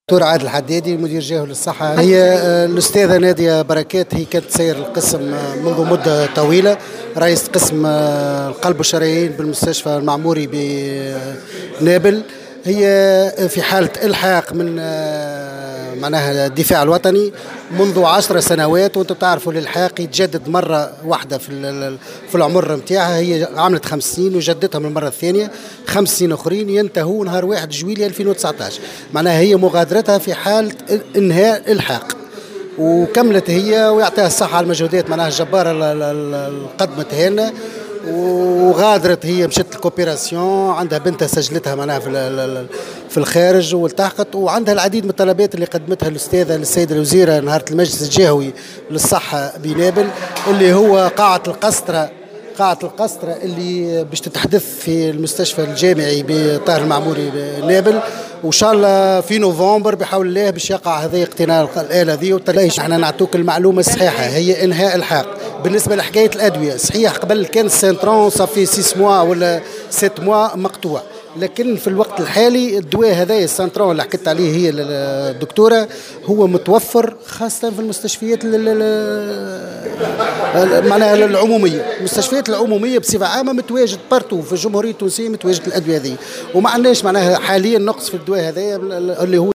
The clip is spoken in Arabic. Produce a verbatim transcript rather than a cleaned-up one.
دكتور عادل الحدادي مدير جهه للصحة. هي الأستاذة نادية بركات، هي كانت تسير القسم منذ مدة طويلة، رئيس قسم القلب والشرايين بالمستشفى المعموري بنابل. هي في حالة إلحاق من معناها الدفاع الوطني منذ عشر سنوات، وانتم تعرفوا الإلحاق يتجدد مرة واحدة في في العمر نتاعها. هي عملت خمس سنين وجدتها من المرة الثانية، خمس سنين أخرين ينتهوا نهار واحد جويلية ألفين وتسعطاش. معناها هي مغادرتها في حالة إنهاء إلحاق، وكملت هي ويعطيها الصحة على المجهودات معناها الجبارة اللي قدمتها لنا. وغادرت هي مشت الكوبيراسيون، عندها بنتها سجلتها معناها في في الخارج والتحقت، وعندها العديد من الطلبات اللي قدمتها الاستاذه للسيده الوزيره نهار المجلس الجهوي للصحه بنابل، اللي هو قاعه القسطره قاعة القسطرة اللي باش تتحدث في المستشفى الجامعي بطاهر المعموري بنابل. وإن شاء الله في نوفمبر بحول الله باش يقع هذا اقتناء الآلة ذي. وتلاقيش احنا نعطوك المعلومة الصحيحة، هي إنهاء الحاق. بالنسبة لحكاية الأدوية، صحيح قبل كان السنترون صافي ستة موا ولا سبعة موا مقطوع، لكن في الوقت الحالي الدواء هذا السنترون اللي حكيت عليه هي الدكتورة هو متوفر خاصة في المستشفيات معناها العمومية. المستشفيات العمومية بصفة عامة متواجد بارتو في الجمهورية التونسية، متواجد الأدوية هذه، وما عندناش معناها حاليا نقص في الدواء هذا اللي هو